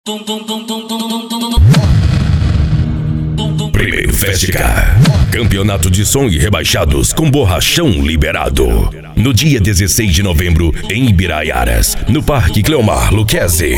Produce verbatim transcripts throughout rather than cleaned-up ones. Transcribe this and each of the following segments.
Primeiro Festicar, campeonato de som e rebaixados com borrachão liberado. No dia dezesseis de novembro, em Ibiraiaras, no Parque Cleomar Lucchesi.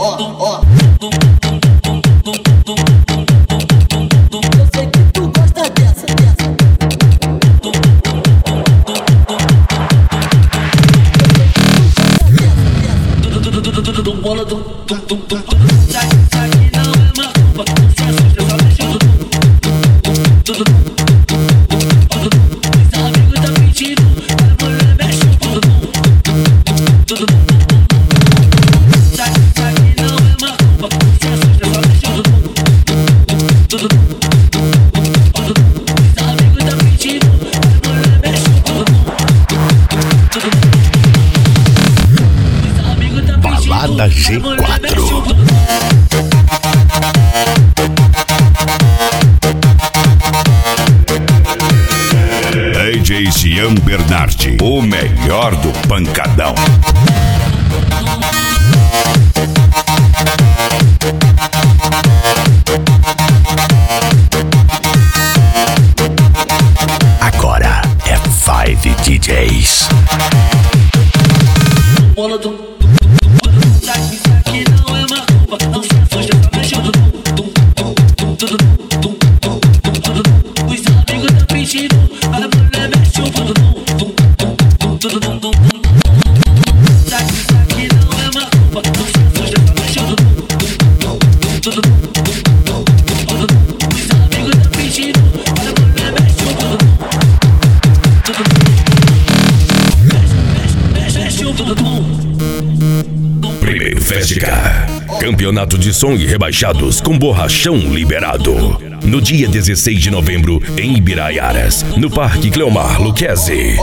Balada G quatro. D J Cian Bernardi, o melhor do pancadão. Agora é Five D Js. Primeiro Festicar, campeonato de som e rebaixados com borrachão liberado. No dia dezesseis de novembro, em Ibiraiaras, no Parque Cleomar Lucchesi.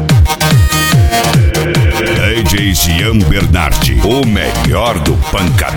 D J Cian Bernardi, o melhor do pancadão.